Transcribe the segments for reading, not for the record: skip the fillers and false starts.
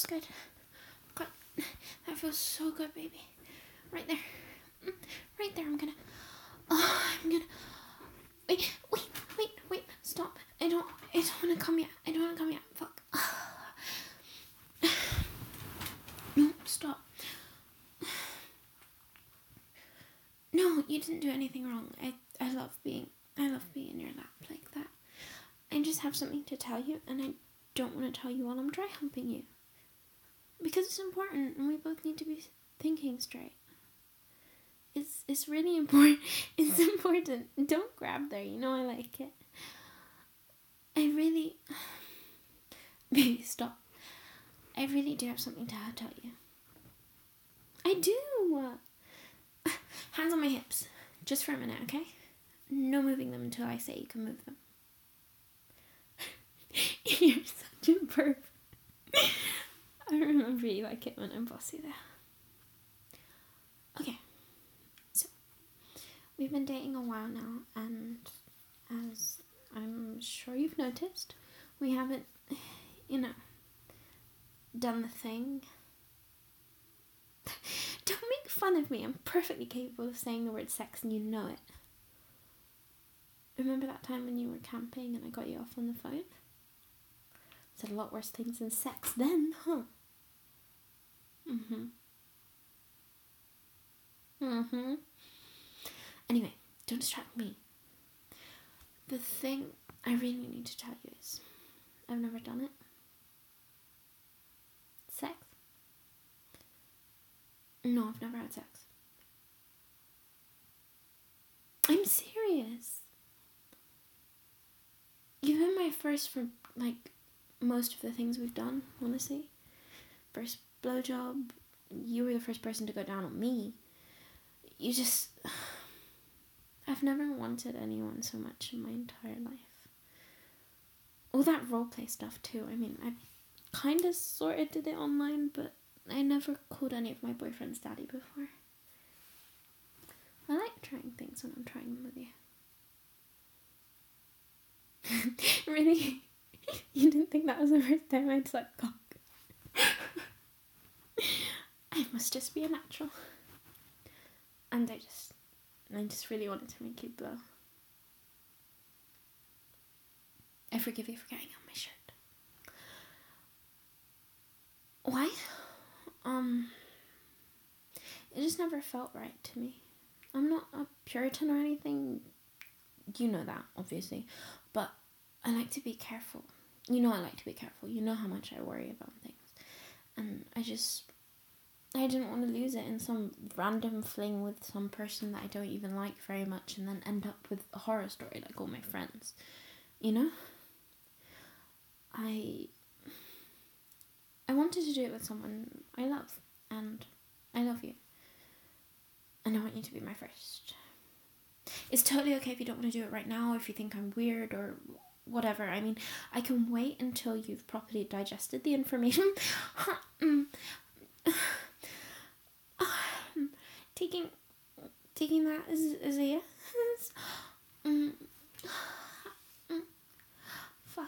feels good. God, that feels so good, baby. Right there. Right there, I'm gonna... Wait, stop. I don't want to come yet. Fuck. No, stop. No, you didn't do anything wrong. I love being in your lap like that. I just have something to tell you, and I don't want to tell you while I'm dry humping you. Because it's important, and we both need to be thinking straight. It's really important. It's important. Don't grab there, you know I like it. Baby, stop. I really do have something to tell you. I do. Hands on my hips. Just for a minute, okay? No moving them until I say you can move them. You're such a perv. I remember you like it when I'm bossy there. Okay. So, we've been dating a while now, and as I'm sure you've noticed, we haven't, done the thing. Don't make fun of me. I'm perfectly capable of saying the word sex and you know it. Remember that time when you were camping and I got you off on the phone? Said a lot worse things than sex then, huh? Anyway, don't distract me. The thing I really need to tell you is I've never done it. Sex? No, I've never had sex. I'm serious. You've been my first for, most of the things we've done, honestly. First blowjob, you were the first person to go down on me. I've never wanted anyone so much in my entire life. All that roleplay stuff too. I mean, I kind of sort of did it online, but I never called any of my boyfriends daddy before. I like trying things when I'm trying them with you. Really? You didn't think that was the first time I'd sucked cock? I must just be a natural. And I just really wanted to make you blow. I forgive you for getting on my shirt. Why? It just never felt right to me. I'm not a Puritan or anything. You know that, obviously. But I like to be careful. You know I like to be careful. You know how much I worry about things. And I didn't want to lose it in some random fling with some person that I don't even like very much and then end up with a horror story like all my friends. You know? I wanted to do it with someone I love, and I love you. And I want you to be my first. It's totally okay if you don't want to do it right now, if you think I'm weird or whatever. I mean, I can wait until you've properly digested the information. Taking that as a yes. Fuck.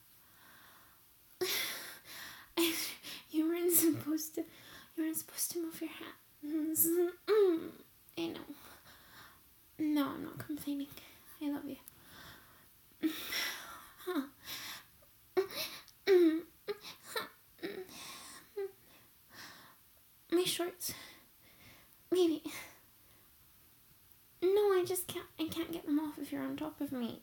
You weren't supposed to move your hands. I know. No, I'm not complaining. I love you. My shorts. Maybe. No, I can't get them off if you're on top of me.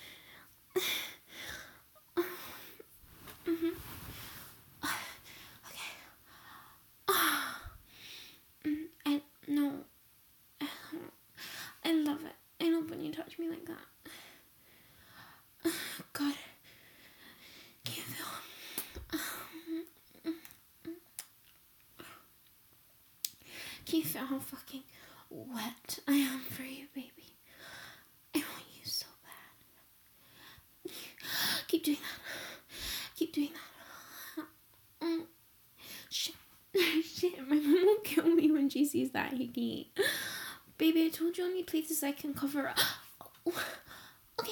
I love it. I love when you touch me like that. God. Can you feel? Can you feel how fucking wet I am for you, baby? I want you so bad. Keep doing that. Keep doing that. Shit. My mom will kill me when she sees that hickey. Baby, I told you only places I can cover up. Okay.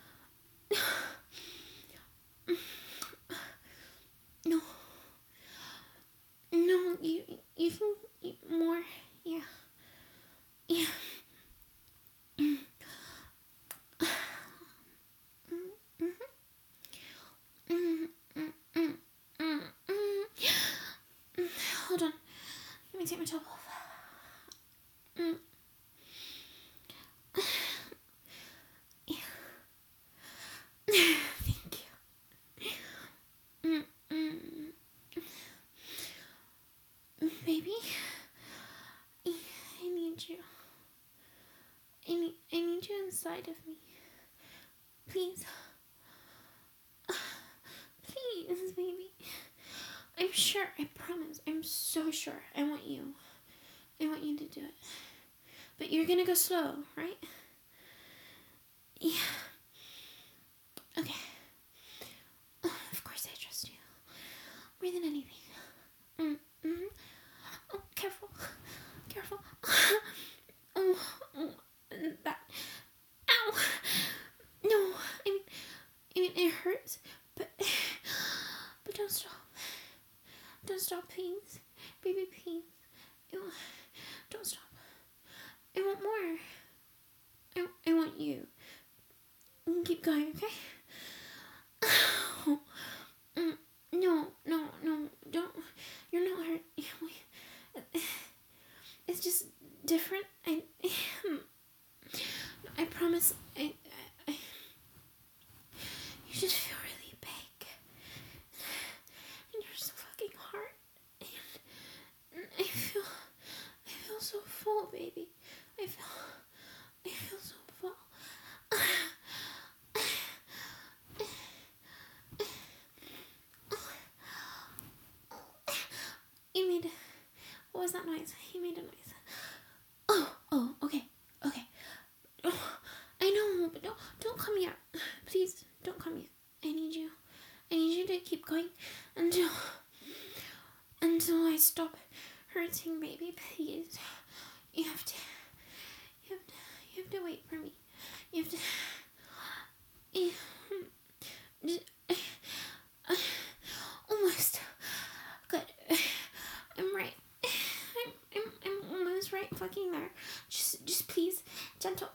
No. No, you can eat more. Yeah. Yeah. Hold on. Let me take my top off. Yeah. Thank you. Baby, I need you. I need you inside of me. Please. Please, baby. I'm sure, I promise. I'm so sure. I want you to do it. But you're gonna go slow, right? Yeah. Okay. Of course I trust you. More than anything. Oh, careful. Careful. Oh, that. Ow. No, I mean it hurts, but don't stop. Don't stop, please. Baby, please. Don't stop. I want more. I want you. Keep going, okay? No, don't. You're not hurt. It's just different. I promise. You just feel really big, and you're so fucking hard. And I feel so full, baby. I feel so full. You made. What was that noise? You made a noise. Oh, okay. Oh, I know, but don't come yet. Please, don't come yet. I need you to keep going until I stop hurting, baby. Please. You have to wait for me. You have to. Almost. Good. I'm right. I'm almost right fucking there. Just please. Gentle.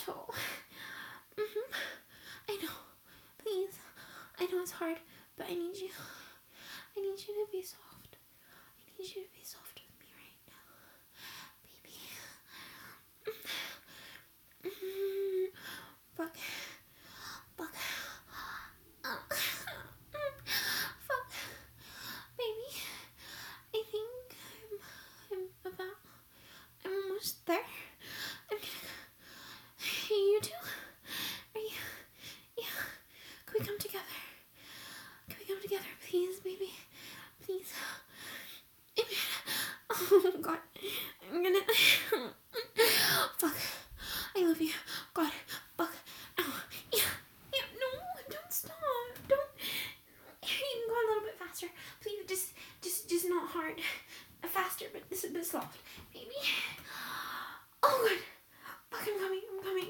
I know. Please. I know it's hard, but I need you. I need you to be soft. I need you to be soft with me right now. Baby. Fuck. Fuck. Baby. I think I'm almost there. I'm gonna go. You too? Are you? Yeah. Can we come together? Please, baby? Please. Oh, God. I'm gonna... Fuck. I love you. God. Fuck. Ow. Yeah, no, don't stop. Don't. You can go a little bit faster. Please, just not hard. Faster, but this is a bit soft. Baby. Oh, God. Fuck, I'm coming.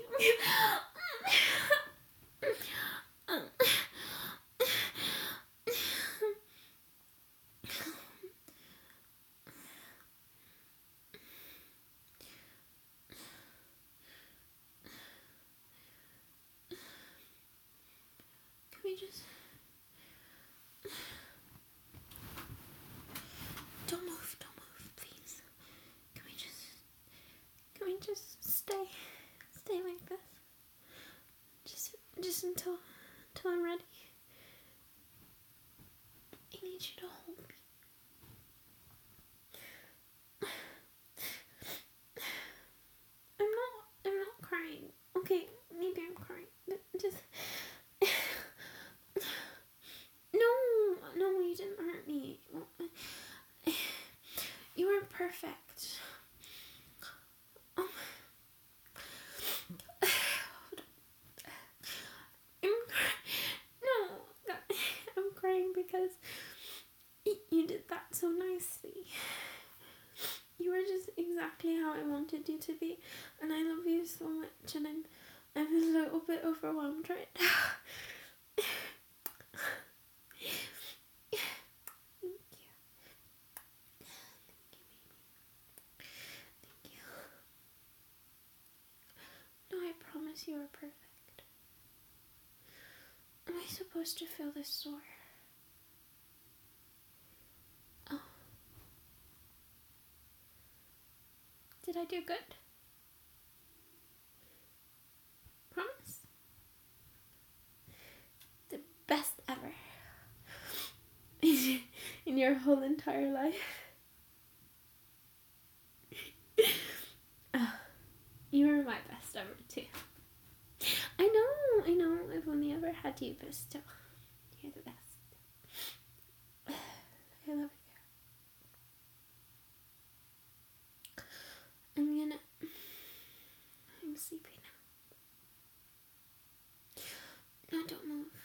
Can we just... Don't move, please. Can we just stay like this? Just until I'm ready. I need you to hold me. I'm not crying. Okay, maybe I'm crying, but just... No, you didn't hurt me. You were perfect. I'm crying because you did that so nicely. You were just exactly how I wanted you to be, and I love you so much, and I'm a little bit overwhelmed right now. Thank you. promise you are perfect. Am I supposed to feel this sore? Oh. Did I do good? Promise? The best ever. In your whole entire life. Oh, you were my best ever too. I know, I've only ever had you, but still, you're the best. I love you. I'm sleepy now. No, don't move.